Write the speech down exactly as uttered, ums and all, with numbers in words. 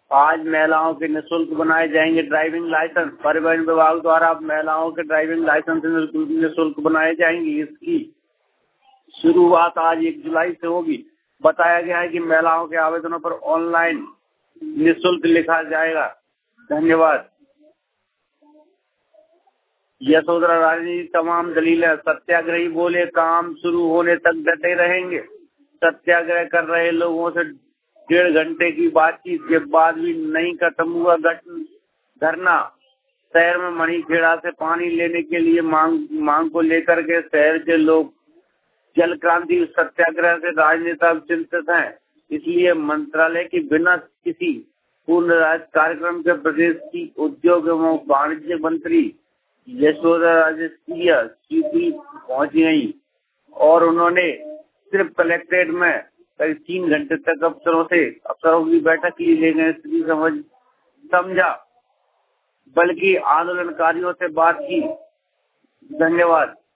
आज महिलाओं के निःशुल्क बनाए जाएंगे ड्राइविंग लाइसेंस। परिवहन विभाग द्वारा महिलाओं के ड्राइविंग लाइसेंस निःशुल्क बनाए जाएंगे। इसकी शुरुआत आज एक जुलाई से होगी। बताया गया है कि महिलाओं के आवेदनों पर ऑनलाइन निःशुल्क लिखा जाएगा। धन्यवाद। यशोधरा राजनीति तमाम दलीलें। सत्याग्रही बोले काम शुरू होने तक डटे रहेंगे। सत्याग्रह कर रहे लोगों से डेढ़ घंटे की बातचीत के बाद भी नहीं खत्म हुआ धरना। शहर में मणिखेड़ा से पानी लेने के लिए मांग मांग को लेकर के शहर के लोग जल क्रांति सत्याग्रह से राजनेता चिंतित हैं। इसलिए मंत्रालय के बिना किसी पूर्ण राज्य कार्यक्रम के प्रदेश की उद्योग एवं वाणिज्य मंत्री यशोधरा राजस्व सीपी पहुंच गई और उन्होंने सिर्फ कलेक्ट्रेट में करीब तीन घंटे तक अफसरों से अफसरों की बैठक की, लेकिन स्थिति समझ समझा बल्कि आंदोलनकारियों से बात की। धन्यवाद।